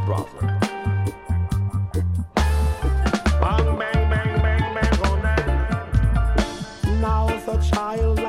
brother. Bang, bang, bang, bang, bang, on that. Now the child